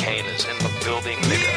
Kane is in the building, nigga.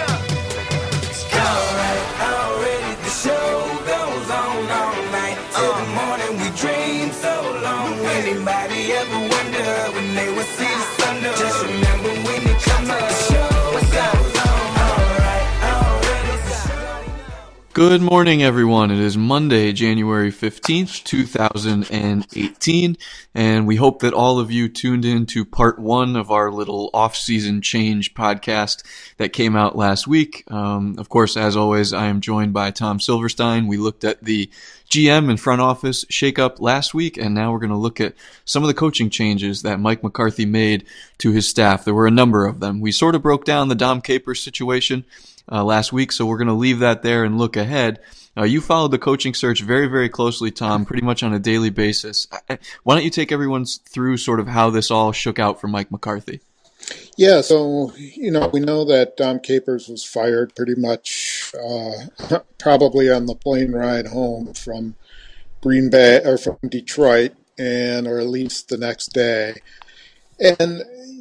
Already the show goes on all night. Till the morning we dream so long. Anybody ever wonder when they would see the sun? Just remember when it comes up, the show goes on. Already the show. Good morning, everyone. It is Monday, January 15th, 2018, and we hope that all of you tuned in to part one of our little off-season change podcast that came out last week. Of course, as always, I am joined by Tom Silverstein. We looked at the GM and front office shakeup last week, and now we're going to look at some of the coaching changes that Mike McCarthy made to his staff. There were a number of them. We sort of broke down the Dom Capers situation last week, so we're going to leave that there and look ahead. You followed the coaching search very, very closely, Tom, pretty much on a daily basis. Why don't you take everyone through sort of how this all shook out for Mike McCarthy? Yeah, so, we know that Dom Capers was fired pretty much probably on the plane ride home from Green Bay or from Detroit, or at least the next day. And,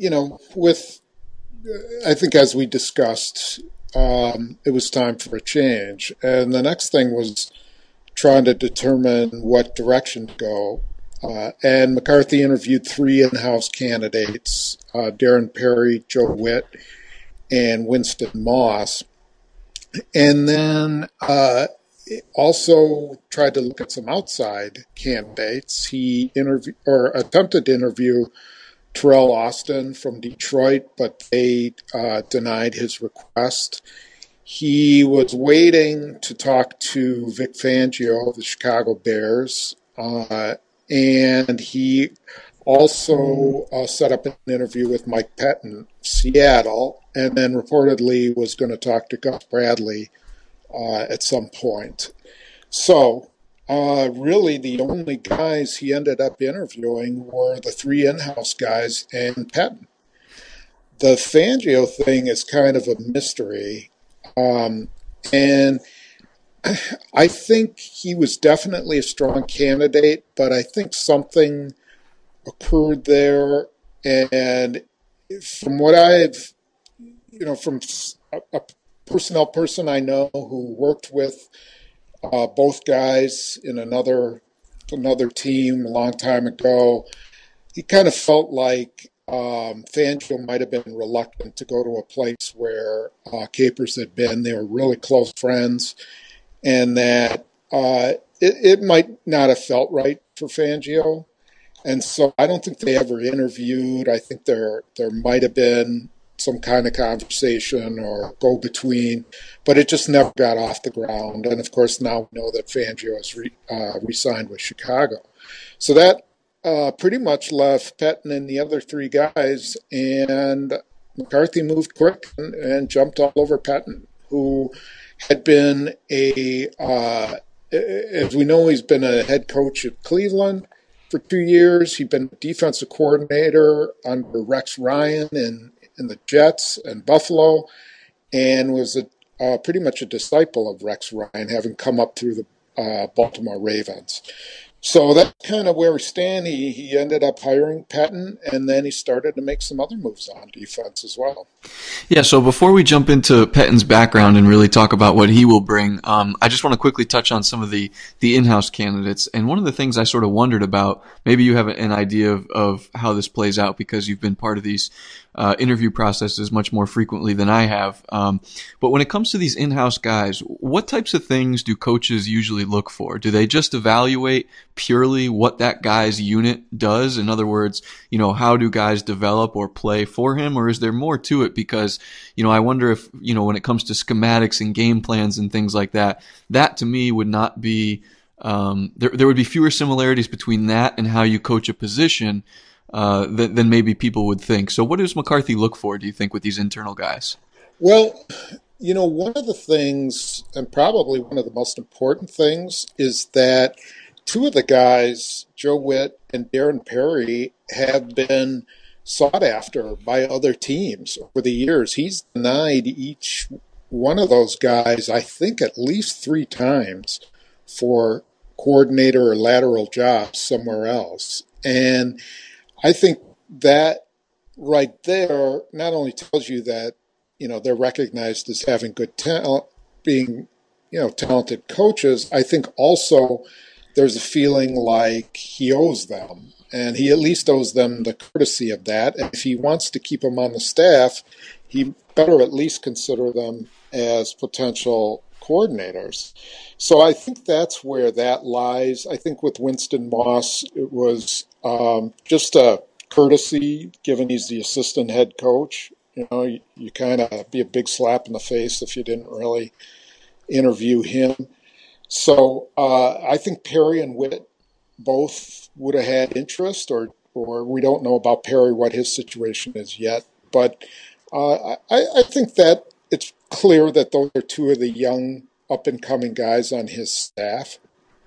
I think as we discussed, it was time for a change. And the next thing was trying to determine what direction to go. And McCarthy interviewed three in-house candidates, Darren Perry, Joe Witt, and Winston Moss. And then also tried to look at some outside candidates. He attempted to interview Terrell Austin from Detroit, but they denied his request. He was waiting to talk to Vic Fangio of the Chicago Bears, and he also set up an interview with Mike Pettine, Seattle, and then reportedly was going to talk to Gus Bradley at some point. So really the only guys he ended up interviewing were the three in-house guys and Pettine. The Fangio thing is kind of a mystery. And I think he was definitely a strong candidate, but I think something occurred there. And from what I've, from a personnel person I know who worked with both guys in another team a long time ago, he kind of felt like Fangio might have been reluctant to go to a place where Capers had been. They were really close friends, and that it might not have felt right for Fangio. And so I don't think they ever interviewed. I think there might have been some kind of conversation or go-between, but it just never got off the ground. And, of course, now we know that Fangio has re-signed with Chicago. So that pretty much left Pettine and the other three guys, and McCarthy moved quick and jumped all over Pettine, who had been as we know, he's been a head coach at Cleveland for 2 years. He'd been defensive coordinator under Rex Ryan in the Jets and Buffalo, and was pretty much a disciple of Rex Ryan, having come up through the Baltimore Ravens. So that's kind of where we stand. He ended up hiring Pettine, and then he started to make some other moves on defense as well. Yeah, so before we jump into Pettine's background and really talk about what he will bring, I just want to quickly touch on some of the in-house candidates. And one of the things I sort of wondered about, maybe you have an idea of how this plays out because you've been part of these interview processes much more frequently than I have. But when it comes to these in-house guys, what types of things do coaches usually look for? Do they just evaluate purely what that guy's unit does? In other words, how do guys develop or play for him? Or is there more to it? Because, I wonder if, when it comes to schematics and game plans and things like that, that to me would not be, there would be fewer similarities between that and how you coach a position than maybe people would think. So what does McCarthy look for, do you think, with these internal guys? Well, one of the things, and probably one of the most important things, is that two of the guys, Joe Witt and Darren Perry, have been sought after by other teams over the years. He's denied each one of those guys, I think, at least 3 times for coordinator or lateral jobs somewhere else. And I think that right there not only tells you that they're recognized as having good talent, being, talented coaches. I think also there's a feeling like he owes them, and he at least owes them the courtesy of that. And if he wants to keep them on the staff, he better at least consider them as potential coordinators. So I think that's where that lies. I think with Winston Moss, it was just a courtesy, given he's the assistant head coach. You kind of be a big slap in the face if you didn't really interview him. So I think Perry and Witt both would have had interest, or we don't know about Perry, what his situation is yet. But I think that it's clear that those are two of the young up-and-coming guys on his staff.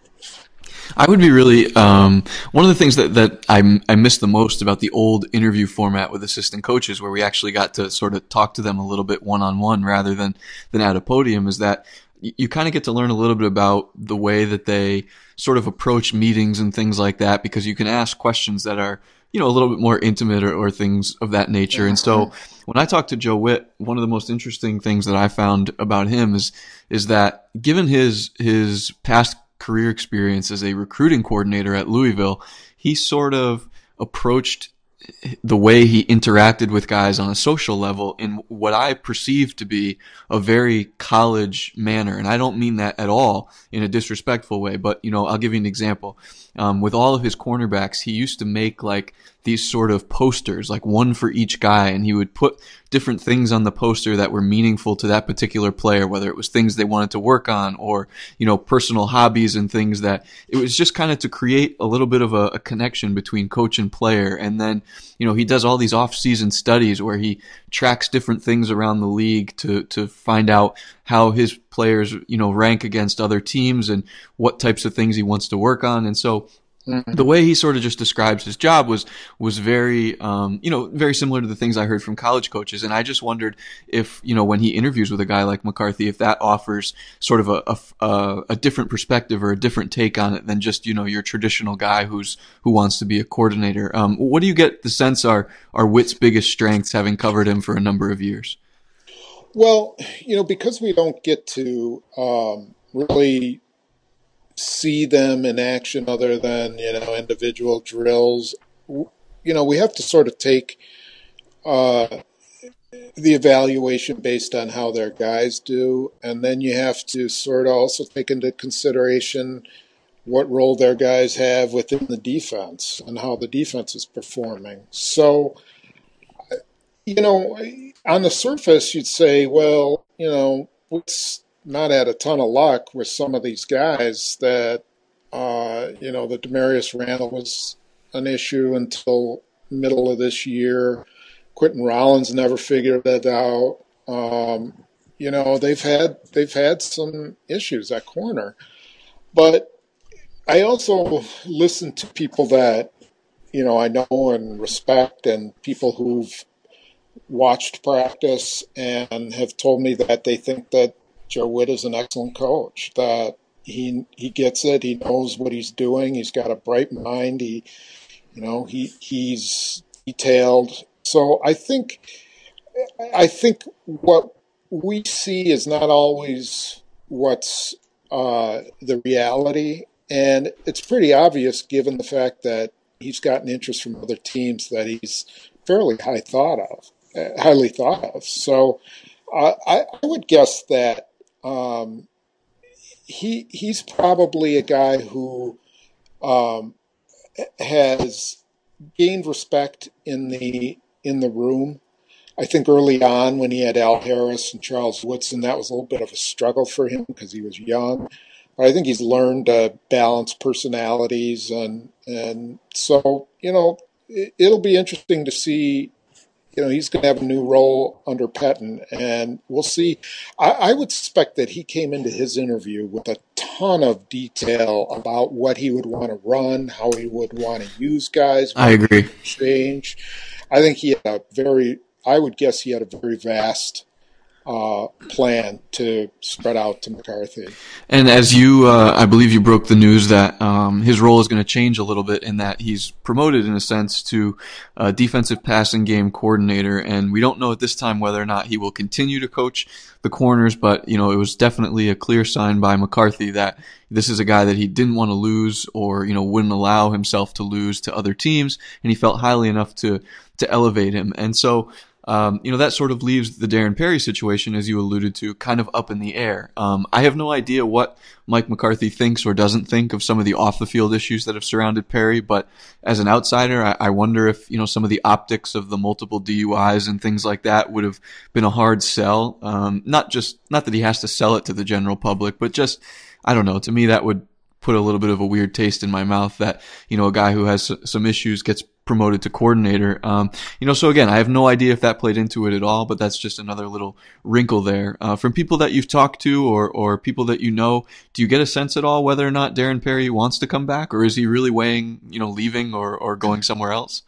I would be really one of the things that I miss the most about the old interview format with assistant coaches, where we actually got to sort of talk to them a little bit one-on-one rather than at a podium, is that you kind of get to learn a little bit about the way that they sort of approach meetings and things like that, because you can ask questions that are, a little bit more intimate or things of that nature. And so when I talked to Joe Witt, one of the most interesting things that I found about him is that given his past career experience as a recruiting coordinator at Louisville, he sort of approached the way he interacted with guys on a social level in what I perceive to be a very college manner. And I don't mean that at all in a disrespectful way, but, I'll give you an example. With all of his cornerbacks, he used to make like these sort of posters, like one for each guy, and he would put different things on the poster that were meaningful to that particular player, whether it was things they wanted to work on or, personal hobbies and things that it was just kind of to create a little bit of a connection between coach and player. And then, he does all these off-season studies where he tracks different things around the league to find out how his players, rank against other teams and what types of things he wants to work on. And so the way he sort of just describes his job was very, very similar to the things I heard from college coaches. And I just wondered if, when he interviews with a guy like McCarthy, if that offers sort of a different perspective or a different take on it than just, your traditional guy who wants to be a coordinator. What do you get the sense are Witt's biggest strengths, having covered him for a number of years? Well, because we don't get to really see them in action other than, individual drills, we have to sort of take the evaluation based on how their guys do. And then you have to sort of also take into consideration what role their guys have within the defense and how the defense is performing. So, on the surface, you'd say, well, it's not had a ton of luck with some of these guys that, the Demarius Randall was an issue until middle of this year. Quentin Rollins never figured it out. They've had some issues at corner. But I also listen to people that, I know and respect, and people who've watched practice and have told me that they think that Joe Witt is an excellent coach, that he gets it, he knows what he's doing, he's got a bright mind, he's detailed. So I think what we see is not always what's the reality, and it's pretty obvious given the fact that he's gotten interest from other teams that he's fairly highly thought of. So I would guess that he's probably a guy who has gained respect in the room. I think early on when he had Al Harris and Charles Woodson, that was a little bit of a struggle for him because he was young. But I think he's learned to balance personalities, and so it'll be interesting to see. He's going to have a new role under Pettine, and we'll see. I would suspect that he came into his interview with a ton of detail about what he would want to run, how he would want to use guys. I agree. Change. I think he had I would guess he had a very vast plan to spread out to McCarthy. And as I believe you broke the news that his role is going to change a little bit in that he's promoted in a sense to defensive passing game coordinator, and we don't know at this time whether or not he will continue to coach the corners, but it was definitely a clear sign by McCarthy that this is a guy that he didn't want to lose or wouldn't allow himself to lose to other teams, and he felt highly enough to elevate him. And so that sort of leaves the Darren Perry situation, as you alluded to, kind of up in the air. I have no idea what Mike McCarthy thinks or doesn't think of some of the off-the-field issues that have surrounded Perry, but as an outsider, I wonder if, some of the optics of the multiple DUIs and things like that would have been a hard sell. Not that he has to sell it to the general public, but just, I don't know, to me that would put a little bit of a weird taste in my mouth that, a guy who has some issues gets promoted to coordinator. So again, I have no idea if that played into it at all, but that's just another little wrinkle there. From people that you've talked to or people that do you get a sense at all whether or not Darren Perry wants to come back, or is he really weighing, leaving or going somewhere else?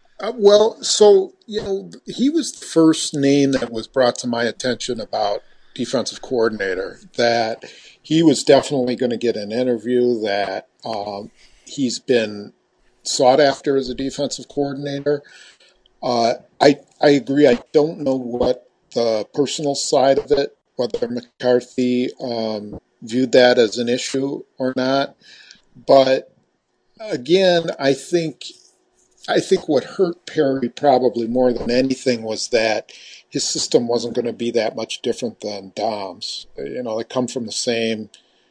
He was the first name that was brought to my attention about defensive coordinator, that he was definitely going to get an interview, that he's been sought after as a defensive coordinator. I agree. I don't know what the personal side of it, whether McCarthy viewed that as an issue or not. But again, I think what hurt Perry probably more than anything was that his system wasn't going to be that much different than Dom's. They come from the same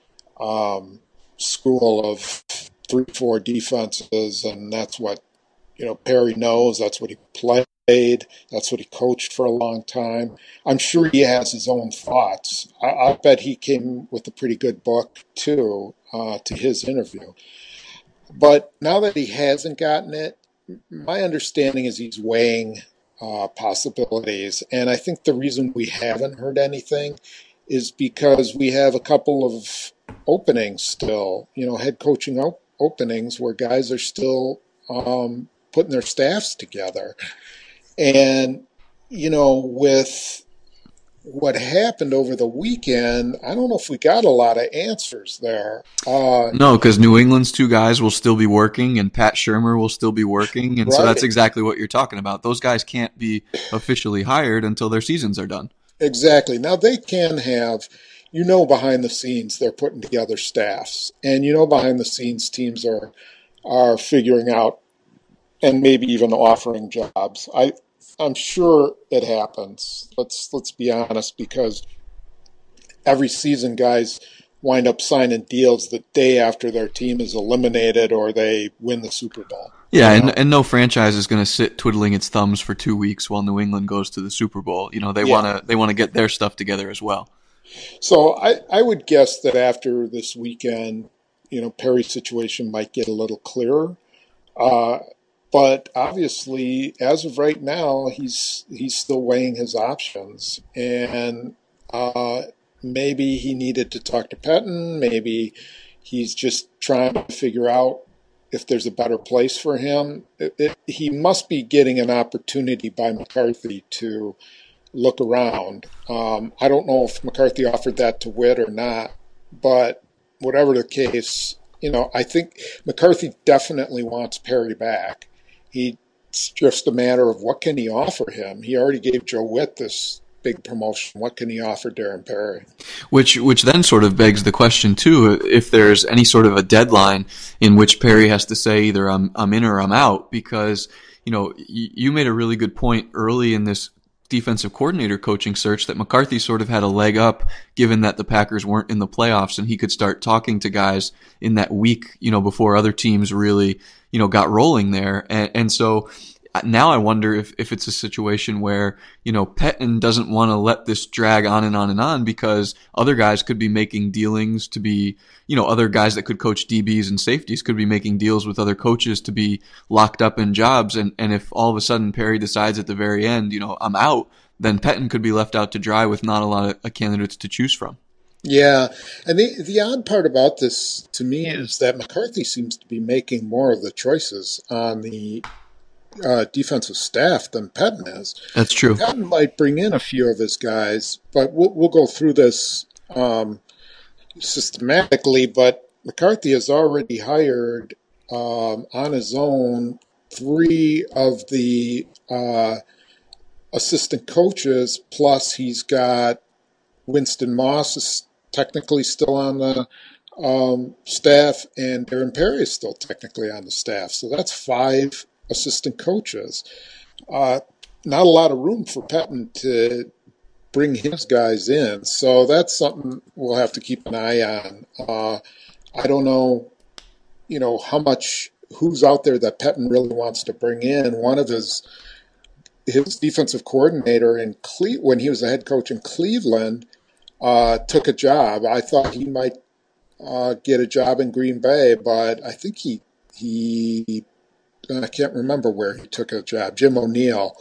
school of 3-4 defenses, and that's what Perry knows. That's what he played. That's what he coached for a long time. I'm sure he has his own thoughts. I bet he came with a pretty good book too to his interview. But now that he hasn't gotten it, my understanding is he's weighing possibilities, and I think the reason we haven't heard anything is because we have a couple of openings still, head coaching openings where guys are still putting their staffs together. And, with what happened over the weekend, I don't know if we got a lot of answers there. No, because New England's two guys will still be working and Pat Shurmur will still be working. And so that's exactly what you're talking about. Those guys can't be officially hired until their seasons are done. Exactly. Now they can have, behind the scenes, they're putting together staffs, and behind the scenes teams are figuring out and maybe even offering jobs. I'm sure it happens. Let's be honest, because every season guys wind up signing deals the day after their team is eliminated or they win the Super Bowl. Yeah, and no franchise is going to sit twiddling its thumbs for 2 weeks while New England goes to the Super Bowl. They want to get their stuff together as well. So I would guess that after this weekend, Perry's situation might get a little clearer. But obviously, as of right now, he's still weighing his options, and maybe he needed to talk to Pettine. Maybe he's just trying to figure out if there's a better place for him. He must be getting an opportunity by McCarthy to look around. I don't know if McCarthy offered that to Witt or not, but whatever the case, I think McCarthy definitely wants Perry back. It's just a matter of what can he offer him. He already gave Joe Witt this big promotion. What can he offer Darren Perry? Which then sort of begs the question too, if there's any sort of a deadline in which Perry has to say either I'm in or I'm out, because you made a really good point early in this defensive coordinator coaching search that McCarthy sort of had a leg up given that the Packers weren't in the playoffs, and he could start talking to guys in that week, before other teams really, got rolling there. And so now I wonder if it's a situation where, Pettine doesn't want to let this drag on and on and on because other guys could be making dealings to be, other guys that could coach DBs and safeties could be making deals with other coaches to be locked up in jobs. And if all of a sudden Perry decides at the very end, I'm out, then Pettine could be left out to dry with not a lot of candidates to choose from. Yeah, and the odd part about this to me is that McCarthy seems to be making more of the choices on the defensive staff than Pettin is. That's true. Pettin might bring in a few of his guys, but we'll go through this systematically. But McCarthy has already hired on his own 3 of the assistant coaches, plus he's got Winston Moss is technically still on the staff, and Darren Perry is still technically on the staff. So that's 5 assistant coaches. Not a lot of room for Pettin to bring his guys in. So that's something we'll have to keep an eye on. I don't know, how much, who's out there that Pettin really wants to bring in. One of his defensive coordinator when he was the head coach in Cleveland, took a job. I thought he might get a job in Green Bay, but I think I can't remember where he took a job, Jim O'Neill.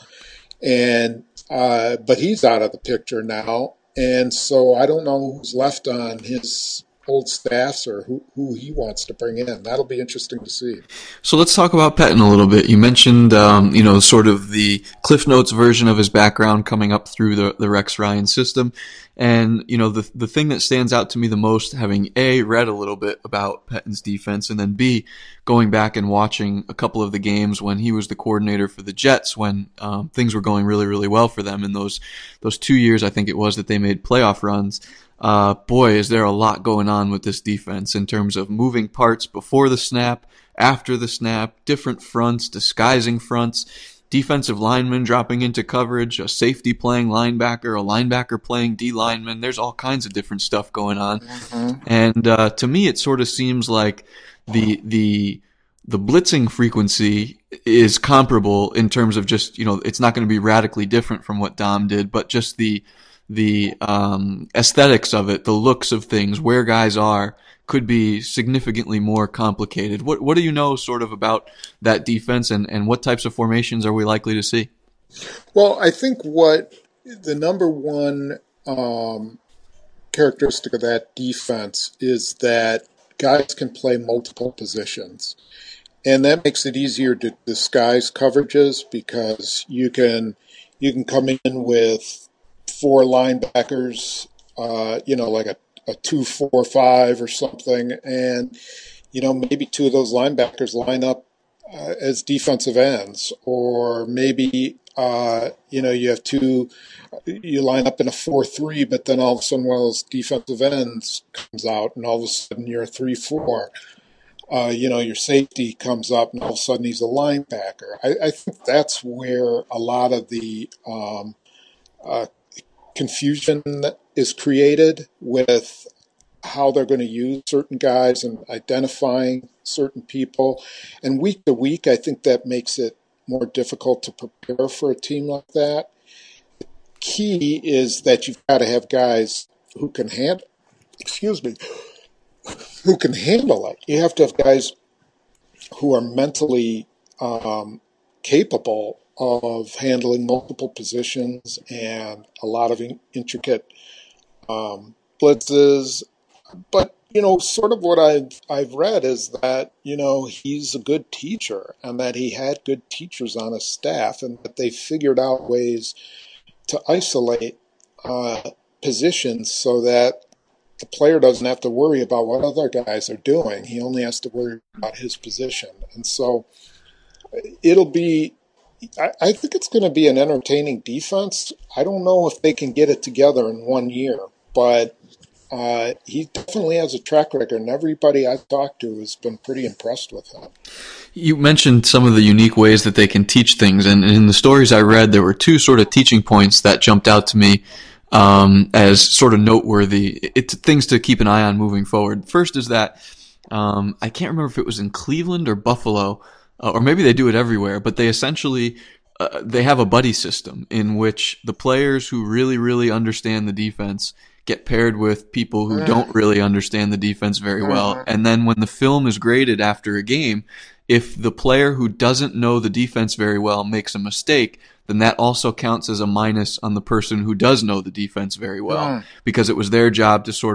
But he's out of the picture now. And so I don't know who's left on his old staffs or who he wants to bring in. That'll be interesting to see. So let's talk about Pettin a little bit. You mentioned, sort of the Cliff Notes version of his background coming up through the Rex Ryan system. And, the thing that stands out to me the most, having A, read a little bit about Pettin's defense, and then B, going back and watching a couple of the games when he was the coordinator for the Jets, when things were going really, really well for them in those 2 years, I think it was, that they made playoff runs. Boy, is there a lot going on with this defense in terms of moving parts before the snap, after the snap, different fronts, disguising fronts, defensive linemen dropping into coverage, a safety playing linebacker, a linebacker playing D lineman. There's all kinds of different stuff going on. Mm-hmm. And to me, it sort of seems like the blitzing frequency is comparable in terms of just, it's not going to be radically different from what Dom did, but just the aesthetics of it, the looks of things, where guys are, could be significantly more complicated. What do you know sort of about that defense, and what types of formations are we likely to see? Well, I think what the number one characteristic of that defense is that guys can play multiple positions. And that makes it easier to disguise coverages, because you can come in with 4 linebackers, like a 2-4-5 or something, and maybe 2 of those linebackers line up as defensive ends, or maybe you have 2, you line up in a 4-3, but then all of a sudden one of those defensive ends comes out, and all of a sudden you're a 3-4. Your safety comes up, and all of a sudden he's a linebacker. I think that's where a lot of the confusion is created with how they're going to use certain guys and identifying certain people. And week to week, I think that makes it more difficult to prepare for a team like that. The key is that you've got to have guys who can handle it. You have to have guys who are mentally capable of handling multiple positions and a lot of intricate blitzes. But, sort of what I've read is that, he's a good teacher, and that he had good teachers on his staff, and that they figured out ways to isolate positions so that the player doesn't have to worry about what other guys are doing. He only has to worry about his position. And so I think it's going to be an entertaining defense. I don't know if they can get it together in 1 year, but he definitely has a track record, and everybody I've talked to has been pretty impressed with him. You mentioned some of the unique ways that they can teach things, and in the stories I read, there were 2 sort of teaching points that jumped out to me as sort of noteworthy. It's things to keep an eye on moving forward. First is that I can't remember if it was in Cleveland or Buffalo, or maybe they do it everywhere, but they essentially they have a buddy system in which the players who really, really understand the defense get paired with people who don't really understand the defense very well. And then when the film is graded after a game, if the player who doesn't know the defense very well makes a mistake, then that also counts as a minus on the person who does know the defense very well, because it was their job to sort of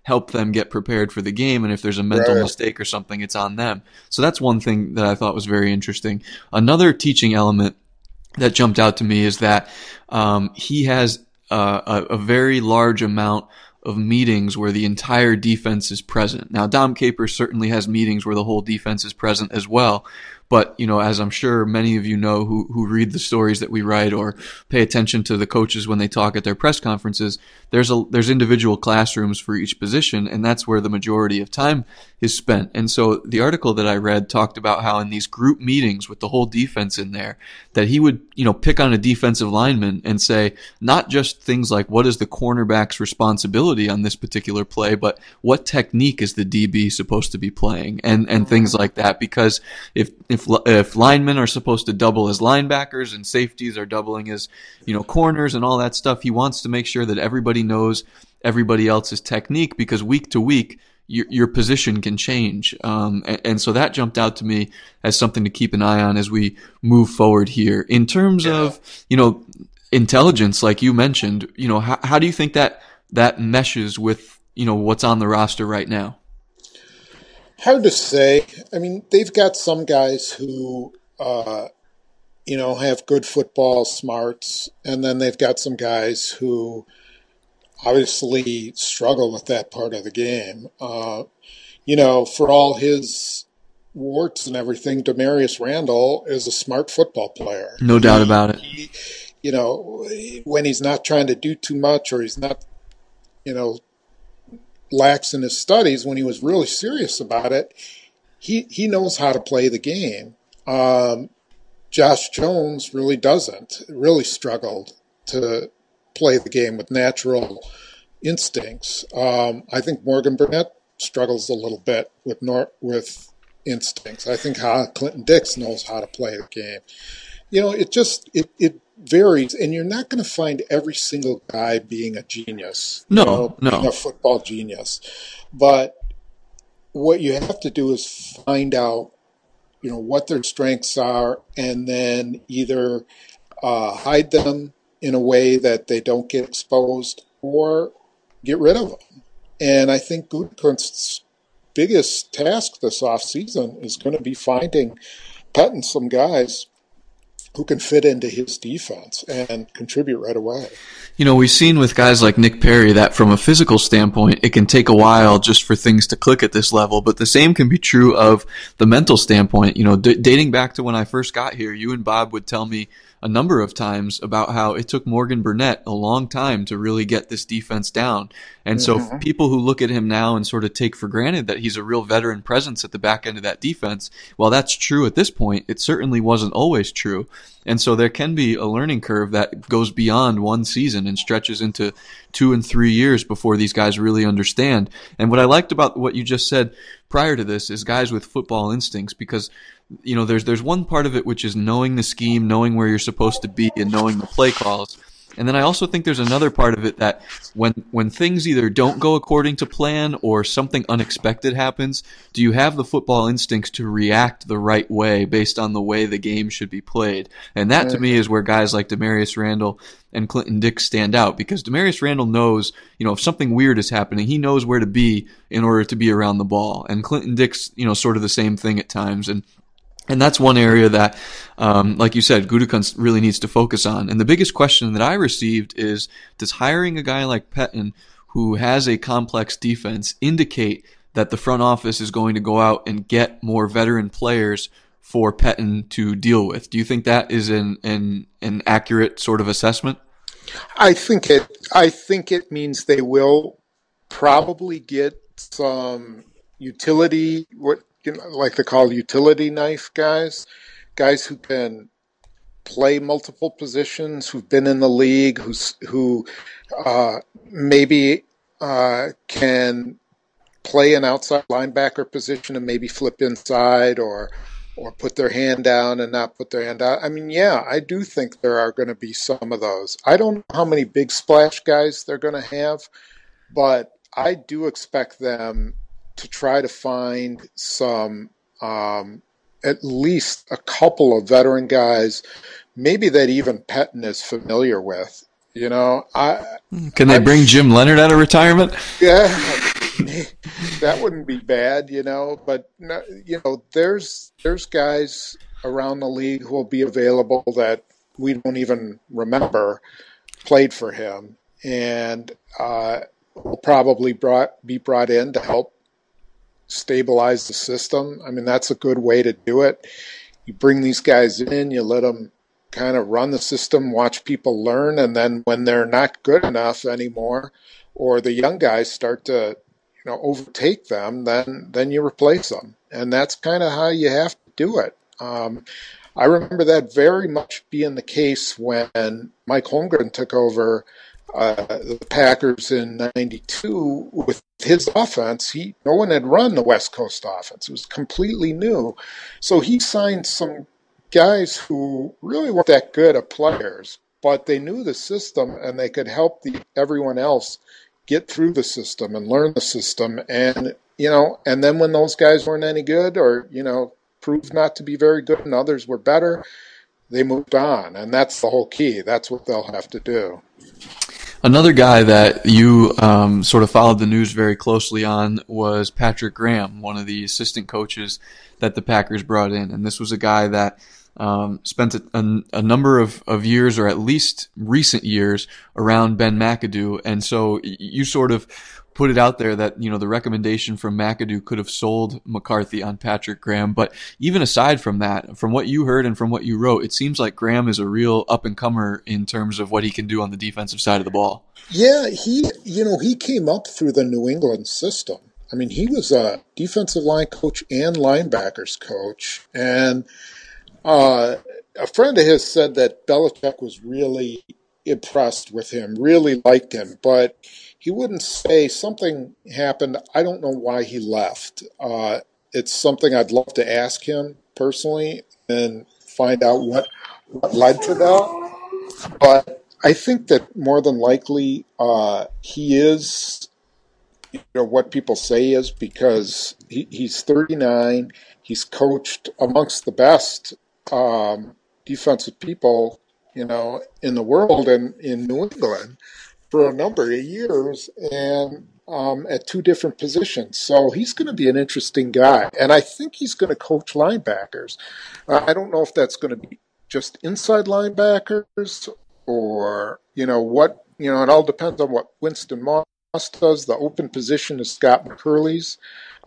help them get prepared for the game. And if there's a mental Right. mistake or something, it's on them. So that's one thing that I thought was very interesting. Another teaching element that jumped out to me is that he has a very large amount of meetings where the entire defense is present. Now, Dom Capers certainly has meetings where the whole defense is present as well. But, as I'm sure many of you know who read the stories that we write or pay attention to the coaches when they talk at their press conferences, there's individual classrooms for each position, and that's where the majority of time is spent. And so the article that I read talked about how in these group meetings with the whole defense in there, that he would, pick on a defensive lineman and say, not just things like what is the cornerback's responsibility on this particular play, but what technique is the DB supposed to be playing and things like that. Because if linemen are supposed to double as linebackers and safeties are doubling as, corners and all that stuff, he wants to make sure that everybody knows everybody else's technique, because week to week, your position can change. And so that jumped out to me as something to keep an eye on as we move forward here. In terms of, intelligence, like you mentioned, how do you think that meshes with, what's on the roster right now? Hard to say. I mean, they've got some guys who, have good football smarts, and then they've got some guys who obviously struggle with that part of the game. For all his warts and everything, Demarius Randall is a smart football player. No doubt about it. When he's not trying to do too much, or he's not, lax in his studies, when he was really serious about it, he knows how to play the game. Josh Jones really doesn't, really struggled to play the game with natural instincts. I think Morgan Burnett struggles a little bit with instincts. I think Clinton Dix knows how to play the game. It varies, and you're not going to find every single guy being a genius. No. Being a football genius. But what you have to do is find out, what their strengths are, and then either hide them in a way that they don't get exposed, or get rid of them. And I think Gutekunst's biggest task this offseason is going to be cutting some guys who can fit into his defense and contribute right away. We've seen with guys like Nick Perry that from a physical standpoint, it can take a while just for things to click at this level, but the same can be true of the mental standpoint. Dating back to when I first got here, you and Bob would tell me a number of times about how it took Morgan Burnett a long time to really get this defense down. And so people who look at him now and sort of take for granted that he's a real veteran presence at the back end of that defense, while that's true at this point, it certainly wasn't always true. And so there can be a learning curve that goes beyond one season and stretches into 2 and 3 years before these guys really understand. And what I liked about what you just said prior to this is guys with football instincts, because there's one part of it which is knowing the scheme, knowing where you're supposed to be, and knowing the play calls. And then I also think there's another part of it that when things either don't go according to plan or something unexpected happens, do you have the football instincts to react the right way based on the way the game should be played? And that to me is where guys like Demarius Randall and Clinton Dix stand out, because Demarius Randall knows, if something weird is happening, he knows where to be in order to be around the ball. And Clinton Dix, sort of the same thing at times. And that's one area that, like you said, Gutekunst really needs to focus on. And the biggest question that I received is, does hiring a guy like Pettine, who has a complex defense, indicate that the front office is going to go out and get more veteran players for Pettine to deal with? Do you think that is an accurate sort of assessment? I think it means they will probably get some utility, like they call utility knife guys who can play multiple positions, who've been in the league, who maybe can play an outside linebacker position and maybe flip inside, or put their hand down and not put their hand out. I mean, yeah, I do think there are going to be some of those. I don't know how many big splash guys they're going to have, but I do expect them to try to find some, at least a couple of veteran guys, maybe that even Pettine is familiar with. Can they bring Jim Leonard out of retirement? Yeah, that wouldn't be bad, but there's guys around the league who will be available that we don't even remember played for him, and will probably be brought in to help stabilize the system. I mean, that's a good way to do it. You bring these guys in, you let them kind of run the system, watch people learn, and then when they're not good enough anymore, or the young guys start to overtake them, then you replace them, and that's kind of how you have to do it. I remember that very much being the case when Mike Holmgren took over the Packers in '92 with his offense. No one had run the West Coast offense; it was completely new. So he signed some guys who really weren't that good at players, but they knew the system and they could help everyone else get through the system and learn the system. And and then when those guys weren't any good, or proved not to be very good and others were better, they moved on. And that's the whole key. That's what they'll have to do. Another guy that you sort of followed the news very closely on was Patrick Graham, one of the assistant coaches that the Packers brought in. And this was a guy that spent a number of years, or at least recent years, around Ben McAdoo. And so you sort of put it out there that, the recommendation from McAdoo could have sold McCarthy on Patrick Graham. But even aside from that, from what you heard and from what you wrote, it seems like Graham is a real up-and-comer in terms of what he can do on the defensive side of the ball. Yeah, he came up through the New England system. I mean, he was a defensive line coach and linebackers coach. And a friend of his said that Belichick was really impressed with him, really liked him, but he wouldn't say. Something happened. I don't know why he left. It's something I'd love to ask him personally and find out what led to that. But I think that more than likely he is what people say he is, because he's 39. He's coached amongst the best defensive people in the world and in New England for a number of years, and at two different positions. So he's going to be an interesting guy. And I think he's going to coach linebackers. I don't know if that's going to be just inside linebackers or, what, it all depends on what Winston Moss does. The open position is Scott McCurley's.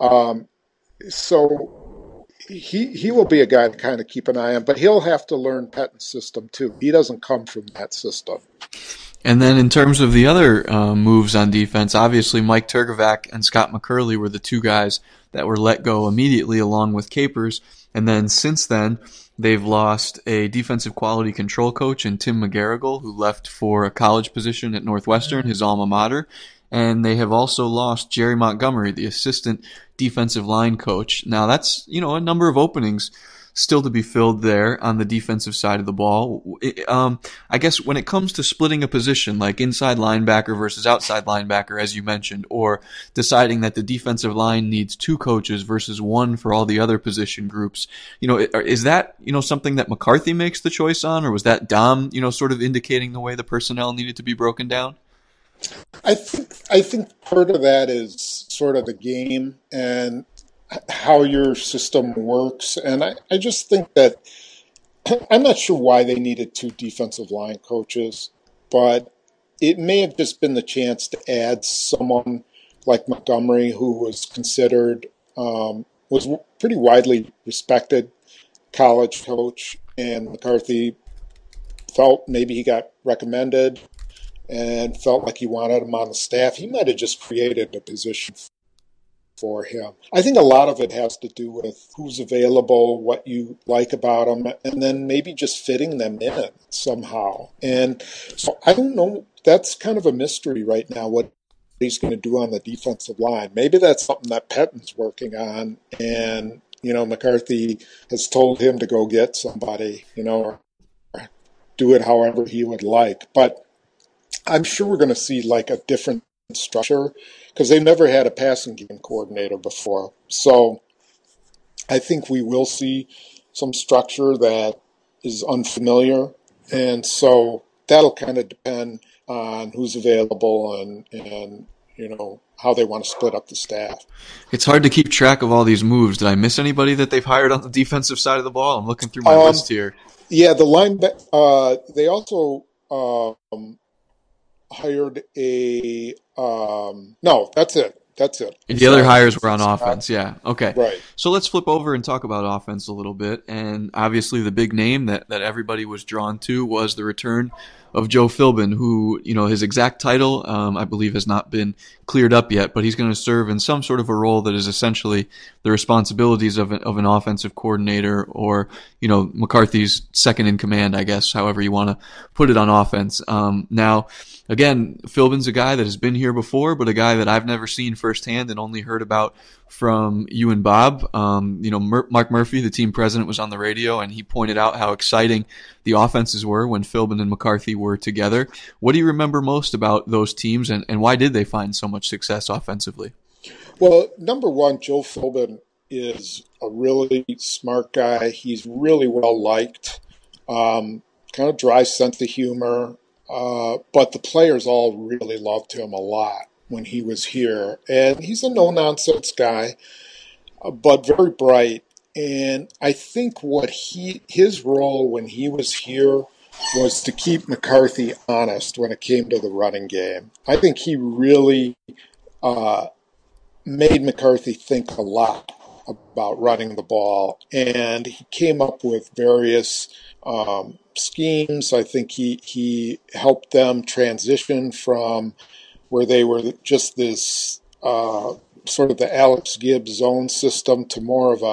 So he will be a guy to kind of keep an eye on, but he'll have to learn Pettine's system too. He doesn't come from that system. And then in terms of the other moves on defense, obviously Mike Turkovac and Scott McCurley were the two guys that were let go immediately along with Capers. And then since then, they've lost a defensive quality control coach in Tim McGarrigle, who left for a college position at Northwestern, his alma mater. And they have also lost Jerry Montgomery, the assistant defensive line coach. Now that's, a number of openings still to be filled there on the defensive side of the ball. I guess when it comes to splitting a position like inside linebacker versus outside linebacker, as you mentioned, or deciding that the defensive line needs two coaches versus one for all the other position groups, is that, something that McCarthy makes the choice on, or was that Dom, sort of indicating the way the personnel needed to be broken down? I think part of that is sort of the game and how your system works. And I just think that I'm not sure why they needed two defensive line coaches, but it may have just been the chance to add someone like Montgomery, who was considered, was pretty widely respected college coach, and McCarthy felt maybe he got recommended and felt like he wanted him on the staff. He might have just created a position for him. I think a lot of it has to do with who's available, what you like about them, and then maybe just fitting them in somehow. And so I don't know. That's kind of a mystery right now, what he's going to do on the defensive line. Maybe that's something that Pettine's working on, and, McCarthy has told him to go get somebody, or do it however he would like. But I'm sure we're going to see like a different structure because they've never had a passing game coordinator before. So I think we will see some structure that is unfamiliar. And so that'll kind of depend on who's available and how they want to split up the staff. It's hard to keep track of all these moves. Did I miss anybody that they've hired on the defensive side of the ball? I'm looking through my list here. Yeah, the they also hired a no, that's it. The other hires were on offense, yeah. Okay. Right. So let's flip over and talk about offense a little bit. And obviously the big name that everybody was drawn to was the return of Joe Philbin, who, his exact title, I believe, has not been cleared up yet, but he's going to serve in some sort of a role that is essentially the responsibilities of an offensive coordinator, or, McCarthy's second in command, I guess, however you want to put it on offense. Now, again, Philbin's a guy that has been here before, but a guy that I've never seen firsthand and only heard about from you and Bob. Mark Murphy, the team president, was on the radio, and he pointed out how exciting the offenses were when Philbin and McCarthy were together. What do you remember most about those teams, and why did they find so much success offensively? Well, number one, Joe Philbin is a really smart guy. He's really well liked, kind of dry sense of humor, but the players all really loved him a lot when he was here. And he's a no-nonsense guy, but very bright. And I think his role when he was here was to keep McCarthy honest when it came to the running game. I think he really made McCarthy think a lot about running the ball, and he came up with various schemes. I think he helped them transition from where they were just this sort of the Alex Gibbs zone system to more of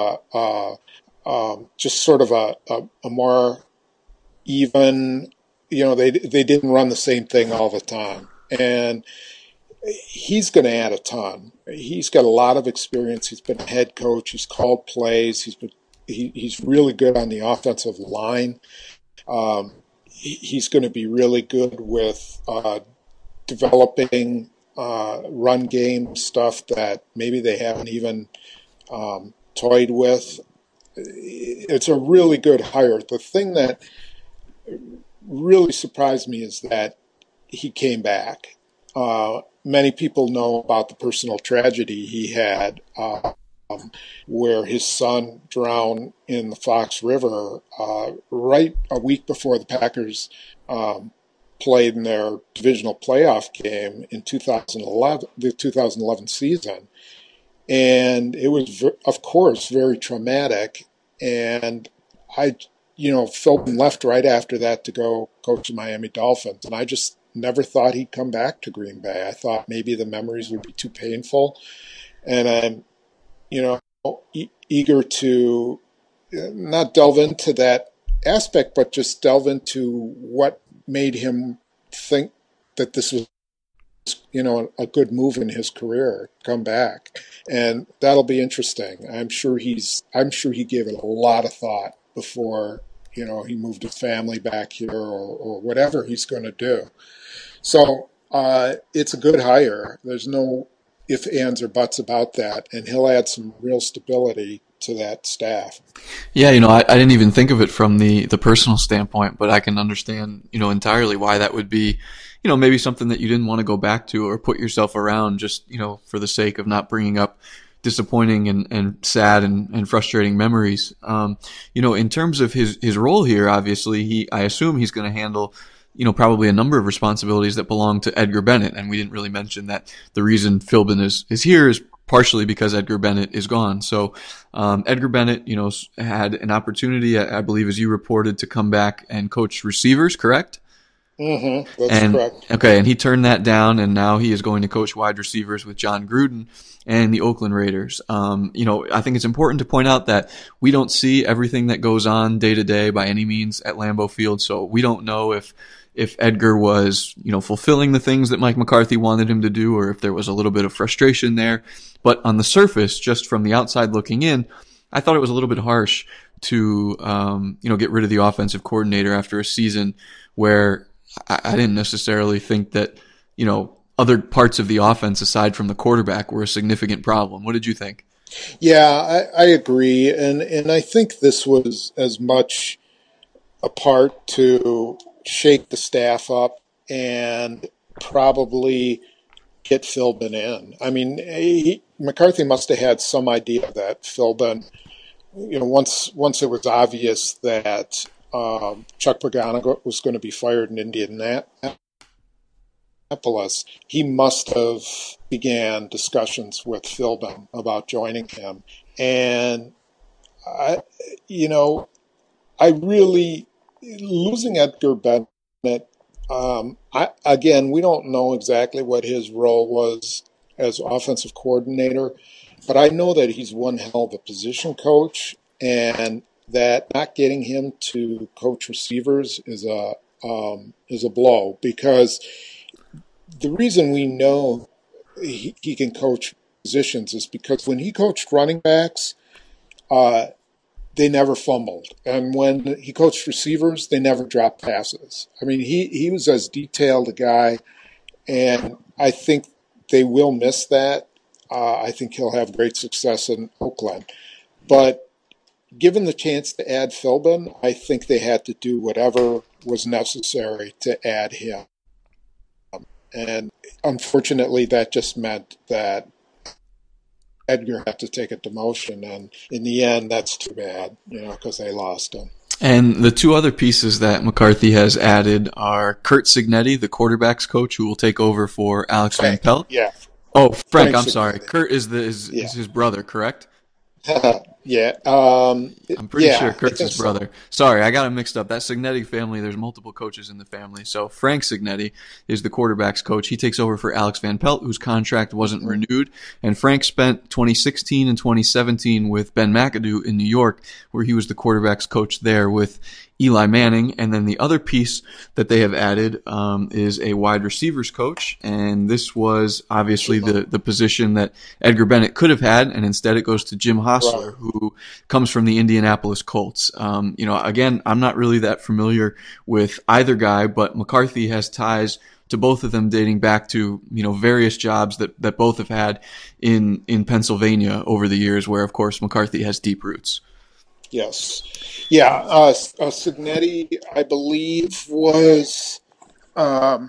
a more even, they didn't run the same thing all the time. And he's going to add a ton. He's got a lot of experience. He's been a head coach. He's called plays. He's really good on the offensive line. He's going to be really good with developing run game stuff that maybe they haven't even toyed with. It's a really good hire. The thing that really surprised me is that he came back. Many people know about the personal tragedy he had where his son drowned in the Fox River right a week before the Packers played in their divisional playoff game in the 2011 season. And it was, of course, very traumatic. And Philbin left right after that to go coach the Miami Dolphins. And I just never thought he'd come back to Green Bay. I thought maybe the memories would be too painful. And I'm, eager to not delve into that aspect, but just delve into what made him think that this was, a good move in his career, come back. And that'll be interesting. I'm sure he gave it a lot of thought before, he moved his family back here or whatever he's going to do. So it's a good hire. There's no ifs, ands, or buts about that. And he'll add some real stability to that staff. Yeah, I didn't even think of it from the personal standpoint, but I can understand, entirely why that would be, maybe something that you didn't want to go back to or put yourself around just, for the sake of not bringing up disappointing and sad and frustrating memories. In terms of his role here, obviously, I assume he's going to handle, probably a number of responsibilities that belong to Edgar Bennett. And we didn't really mention that the reason Philbin is here is partially because Edgar Bennett is gone. So, Edgar Bennett, had an opportunity, I believe, as you reported, to come back and coach receivers, correct? Mm-hmm. That's correct. Okay, and he turned that down, and now he is going to coach wide receivers with John Gruden and the Oakland Raiders. I think it's important to point out that we don't see everything that goes on day to day by any means at Lambeau Field, so we don't know if Edgar was, fulfilling the things that Mike McCarthy wanted him to do, or if there was a little bit of frustration there. But on the surface, just from the outside looking in, I thought it was a little bit harsh to, get rid of the offensive coordinator after a season where I didn't necessarily think that, other parts of the offense aside from the quarterback were a significant problem. What did you think? Yeah, I agree. And I think this was as much a part to shake the staff up and probably get Philbin in. I mean, McCarthy must have had some idea that Philbin, once it was obvious that Chuck Pagano was going to be fired in Indianapolis, he must have began discussions with Philbin about joining him. And I really, losing Edgar Bennett, again, we don't know exactly what his role was as offensive coordinator, but I know that he's one hell of a position coach, and that not getting him to coach receivers is a blow, because the reason we know he can coach positions is because when he coached running backs, they never fumbled. And when he coached receivers, they never dropped passes. I mean, he was as detailed a guy, and I think they will miss that. I think he'll have great success in Oakland. But given the chance to add Philbin, I think they had to do whatever was necessary to add him. And unfortunately, that just meant that Edgar had to take a demotion, and in the end, that's too bad, because they lost him. And the two other pieces that McCarthy has added are Curt Cignetti, the quarterback's coach, who will take over for Alex Van Pelt. Yeah. Oh, Frank, I'm Cignetti. sorry. Curt is his brother, correct? Yeah. I'm pretty sure Kurt's his brother. Sorry, I got him mixed up. That Cignetti family, there's multiple coaches in the family. So Frank Cignetti is the quarterback's coach. He takes over for Alex Van Pelt, whose contract wasn't renewed. And Frank spent 2016 and 2017 with Ben McAdoo in New York, where he was the quarterback's coach there with Eli Manning. And then the other piece that they have added is a wide receivers coach. And this was obviously the position that Edgar Bennett could have had, and instead it goes to Jim Hostler, who comes from the Indianapolis Colts. Again, I'm not really that familiar with either guy, but McCarthy has ties to both of them dating back to, various jobs that both have had in Pennsylvania over the years, where, of course, McCarthy has deep roots. Yes. Yeah. Cignetti, I believe, was, I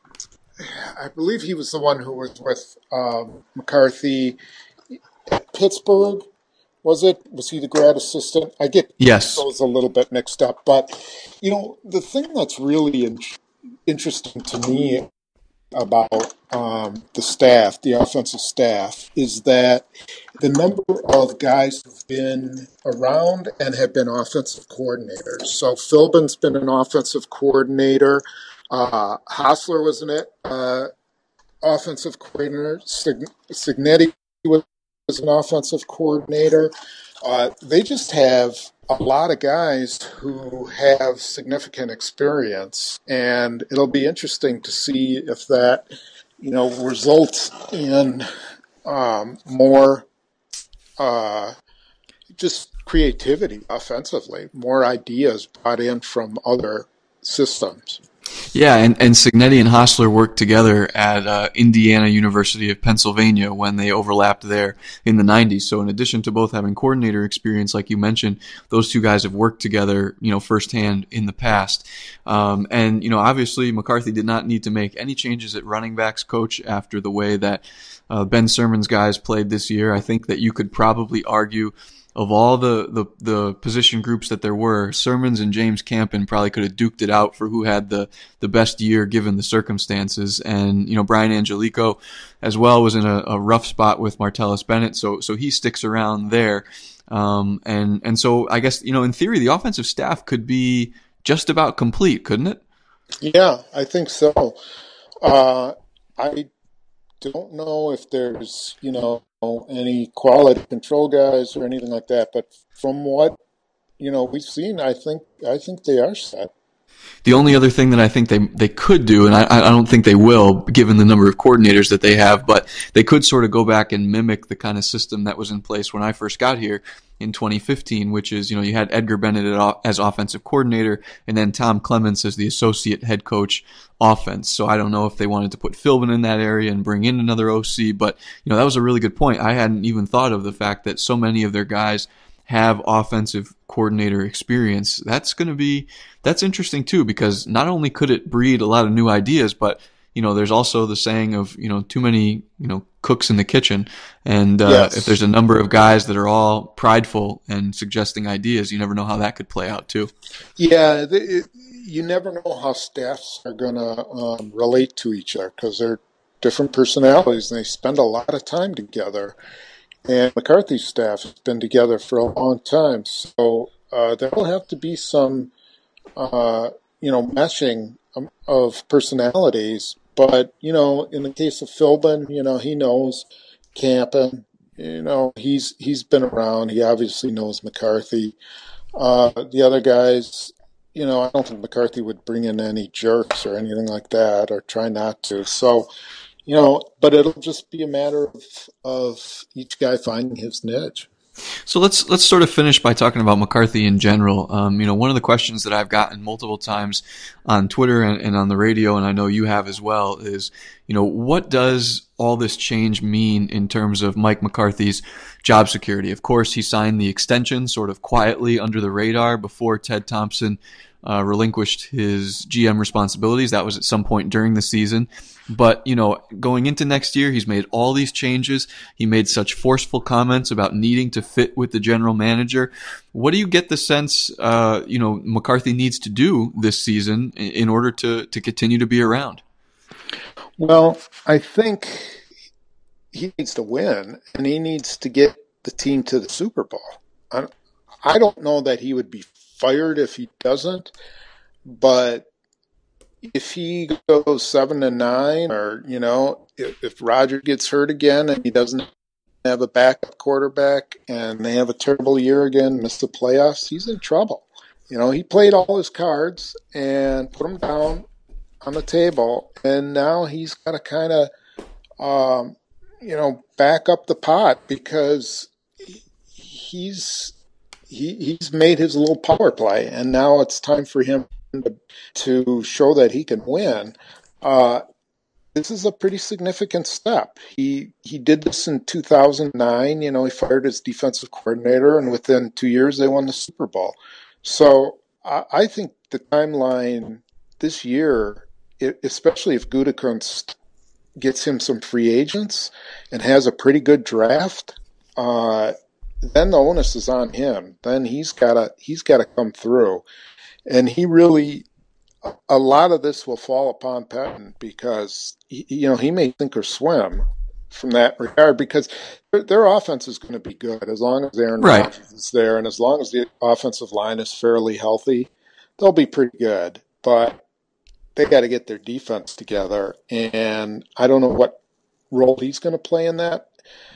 believe he was the one who was with McCarthy at Pittsburgh. Was it? Was he the grad assistant? I get those a little bit mixed up. But, the thing that's really interesting to me about the staff, the offensive staff, is that the number of guys who've been around and have been offensive coordinators. So Philbin's been an offensive coordinator. Hostler was an offensive coordinator. Cignetti was an offensive coordinator. They just have a lot of guys who have significant experience, and it'll be interesting to see if that, results in more just creativity offensively, more ideas brought in from other systems. Yeah, and Cignetti and Hostler worked together at Indiana University of Pennsylvania when they overlapped there in the 90s. So in addition to both having coordinator experience, like you mentioned, those two guys have worked together, firsthand in the past. Obviously McCarthy did not need to make any changes at running backs coach after the way that Ben Sirmon's guys played this year. I think that you could probably argue, of all the position groups that there were, Sirmon's and James Campen probably could have duked it out for who had the best year given the circumstances. And, Brian Angelico as well was in a rough spot with Martellus Bennett. So he sticks around there. And so I guess, in theory, the offensive staff could be just about complete, couldn't it? Yeah, I think so. I don't know if there's, any quality control guys or anything like that, but from what, we've seen, I think they are set. The only other thing that I think they could do, and I don't think they will, given the number of coordinators that they have, but they could sort of go back and mimic the kind of system that was in place when I first got here in 2015, which is, you had Edgar Bennett as offensive coordinator and then Tom Clements as the associate head coach offense. So I don't know if they wanted to put Philbin in that area and bring in another OC, but, that was a really good point. I hadn't even thought of the fact that so many of their guys have offensive coordinator experience. That's interesting too, because not only could it breed a lot of new ideas, but there's also the saying of, too many, cooks in the kitchen. And Yes. if there's a number of guys that are all prideful and suggesting ideas, you never know how that could play out too. Yeah, you never know how staffs are going to relate to each other because they're different personalities and they spend a lot of time together. And McCarthy's staff has been together for a long time, so there will have to be some, meshing of personalities. But in the case of Philbin, he knows Campen. He's been around. He obviously knows McCarthy. The other guys, I don't think McCarthy would bring in any jerks or anything like that, or try not to. So. But it'll just be a matter of each guy finding his niche. So let's sort of finish by talking about McCarthy in general. One of the questions that I've gotten multiple times on Twitter and on the radio, and I know you have as well, is, what does all this change mean in terms of Mike McCarthy's job security? Of course, he signed the extension sort of quietly under the radar before Ted Thompson relinquished his GM responsibilities. That was at some point during the season. But, going into next year, he's made all these changes. He made such forceful comments about needing to fit with the general manager. What do you get the sense, McCarthy needs to do this season in order to continue to be around? Well, I think he needs to win, and he needs to get the team to the Super Bowl. I don't know that he would be fired if he doesn't, but if he goes 7-9, or if Roger gets hurt again and he doesn't have a backup quarterback and they have a terrible year again, miss the playoffs, he's in trouble. He played all his cards and put them down on the table, and now he's got to kind of back up the pot because he's made his little power play, and now it's time for him to show that he can win. This is a pretty significant step. He did this in 2009. He fired his defensive coordinator, and within 2 years they won the Super Bowl. So I think the timeline this year, especially if Gutekunst gets him some free agents and has a pretty good draft, then the onus is on him. Then he's gotta come through, and a lot of this will fall upon Pettine because he may sink or swim from that regard because their offense is going to be good as long as Aaron Rodgers is there, and as long as the offensive line is fairly healthy, they'll be pretty good. But they got to get their defense together, and I don't know what role he's going to play in that,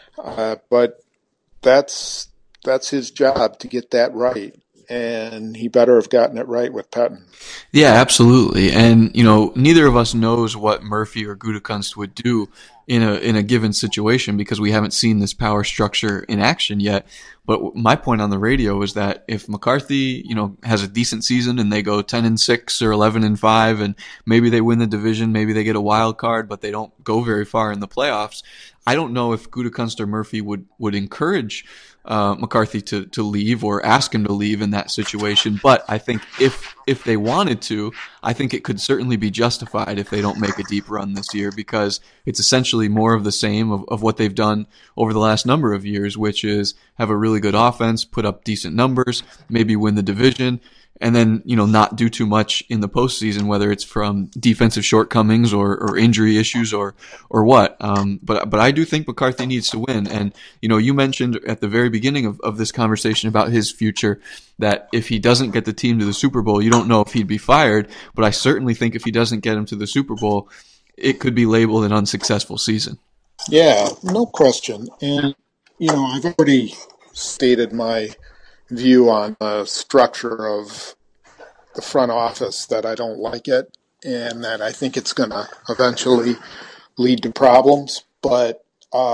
but that's his job to get that right, and he better have gotten it right with Pettine. Yeah, absolutely. And neither of us knows what Murphy or Gutekunst would do in a given situation because we haven't seen this power structure in action yet. But my point on the radio is that if McCarthy, has a decent season and they go 10-6 or 11-5, and maybe they win the division, maybe they get a wild card, but they don't go very far in the playoffs, I don't know if Gutekunst or Murphy would encourage McCarthy to leave or ask him to leave in that situation. But I think if they wanted to, I think it could certainly be justified if they don't make a deep run this year because it's essentially more of the same of what they've done over the last number of years, which is have a really good offense, put up decent numbers, maybe win the division, and then, not do too much in the postseason, whether it's from defensive shortcomings or injury issues or what. But I do think McCarthy needs to win. And, you mentioned at the very beginning of this conversation about his future that if he doesn't get the team to the Super Bowl, you don't know if he'd be fired. But I certainly think if he doesn't get him to the Super Bowl, it could be labeled an unsuccessful season. Yeah, no question. And, I've already stated my view on the structure of the front office that I don't like it and that I think it's going to eventually lead to problems. But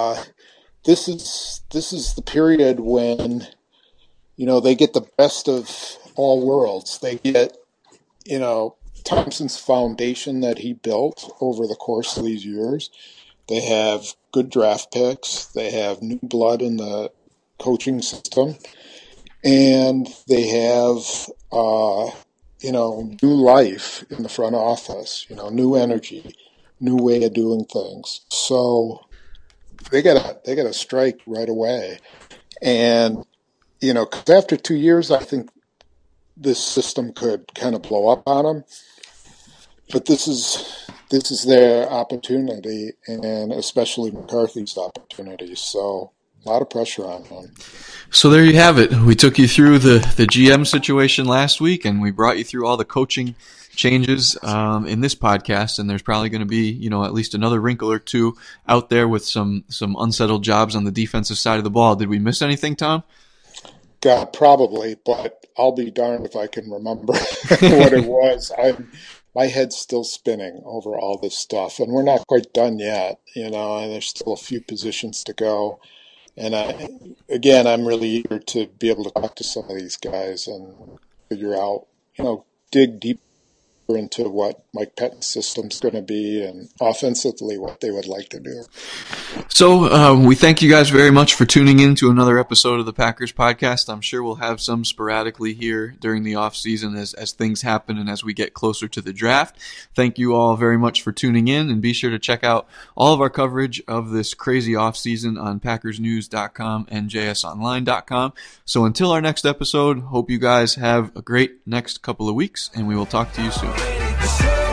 this is the period when they get the best of all worlds. They get Thompson's foundation that he built over the course of these years. They have good draft picks. They have new blood in the coaching system. And they have, new life in the front office, new energy. new way of doing things. So they gotta strike right away. And, 'cause after 2 years, I think this system could kind of blow up on them. But this is their opportunity, and especially McCarthy's opportunity. So a lot of pressure on him. So there you have it. We took you through the GM situation last week, and we brought you through all the coaching changes in this podcast. And there's probably going to be, at least another wrinkle or two out there with some unsettled jobs on the defensive side of the ball. Did we miss anything, Tom? God, probably, but I'll be darned if I can remember what it was. My head's still spinning over all this stuff, and we're not quite done yet, and there's still a few positions to go. And I'm really eager to be able to talk to some of these guys and figure out, dig deeper into what Mike Pettine's system's going to be and offensively what they would like to do. So we thank you guys very much for tuning in to another episode of the Packers Podcast. I'm sure we'll have some sporadically here during the off season as things happen and as we get closer to the draft. Thank you all very much for tuning in, and be sure to check out all of our coverage of this crazy off season on PackersNews.com and JSOnline.com. So until our next episode, hope you guys have a great next couple of weeks, and we will talk to you soon.